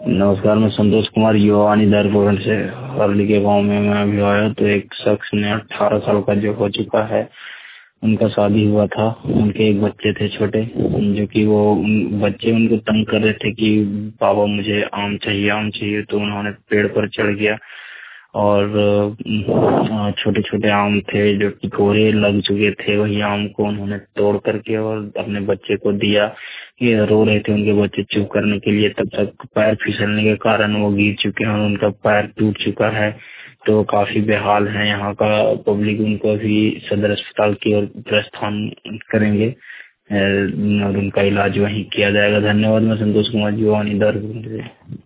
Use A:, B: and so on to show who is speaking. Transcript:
A: नमस्कार, मैं संतोष कुमार युवावानी दरभंगा से हरली के गांव में मैं अभी आया तो एक शख्स ने 18 साल का जो हो चुका है, उनका शादी हुआ था। उनके एक बच्चे थे छोटे, जो कि वो बच्चे उनको तंग कर रहे थे कि पापा मुझे आम चाहिए आम चाहिए। तो उन्होंने पेड़ पर चढ़ गया और छोटे छोटे आम थे जो कि कोरे लग चुके थे, वही आम को उन्होंने तोड़ करके और अपने बच्चे को दिया। ये रो रहे थे उनके बच्चे चुप करने के लिए, तब तक पैर फिसलने के कारण वो गिर चुके हैं और उनका पैर टूट चुका है। तो काफी बेहाल है। यहाँ का पब्लिक उनको अभी सदर अस्पताल की ओर प्रस्थान करेंगे और उनका इलाज वहीं किया जाएगा। धन्यवाद। मैं संतोष कुमार, युवावानी दरभंगा से।